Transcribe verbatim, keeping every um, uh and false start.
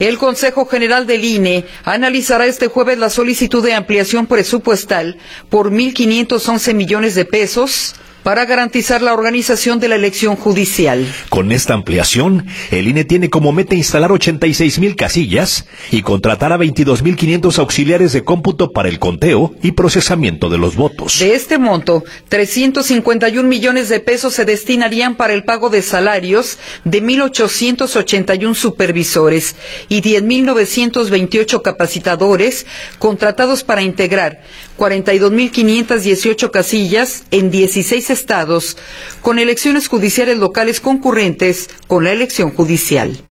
El Consejo General del I N E analizará este jueves la solicitud de ampliación presupuestal por mil quinientos once millones de pesos para garantizar la organización de la elección judicial. Con esta ampliación, el I N E tiene como meta instalar ochenta y seis mil casillas y contratar a veintidós mil quinientos auxiliares de cómputo para el conteo y procesamiento de los votos. De este monto, trescientos cincuenta y un millones de pesos se destinarían para el pago de salarios de mil ochocientos ochenta y uno supervisores y diez mil novecientos veintiocho capacitadores contratados para integrar cuarenta y dos mil quinientas dieciocho casillas en dieciséis estados, con elecciones judiciales locales concurrentes con la elección judicial.